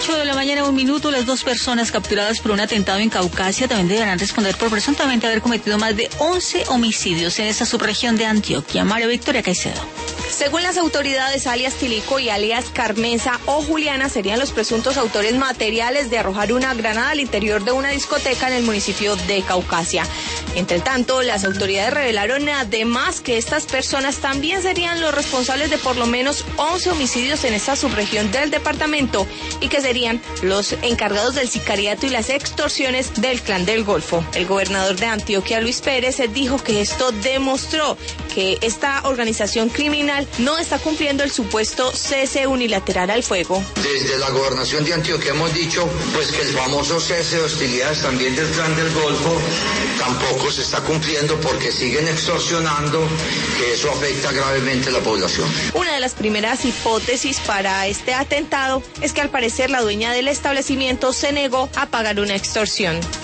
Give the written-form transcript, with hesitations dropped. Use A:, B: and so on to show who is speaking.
A: 8 de la mañana, 1 minuto. Las 2 personas capturadas por un atentado en Caucasia también deberán responder por presuntamente haber cometido más de 11 homicidios en esa subregión de Antioquia. María Victoria Caicedo.
B: Según las autoridades, alias Tilico y alias Carmenza o Juliana serían los presuntos autores materiales de arrojar una granada al interior de una discoteca en el municipio de Caucasia. Entre tanto, las autoridades revelaron además que estas personas también serían los responsables de por lo menos 11 homicidios en esta subregión del departamento y que serían los encargados del sicariato y las extorsiones del Clan del Golfo. El gobernador de Antioquia, Luis Pérez, dijo que esto demostró que esta organización criminal no está cumpliendo el supuesto cese unilateral al fuego.
C: Desde la gobernación de Antioquia hemos dicho pues que el famoso cese de hostilidades también del Clan del Golfo tampoco se está cumpliendo porque siguen extorsionando, que eso afecta gravemente a la población.
B: Una de las primeras hipótesis para este atentado es que al parecer la dueña del establecimiento se negó a pagar una extorsión.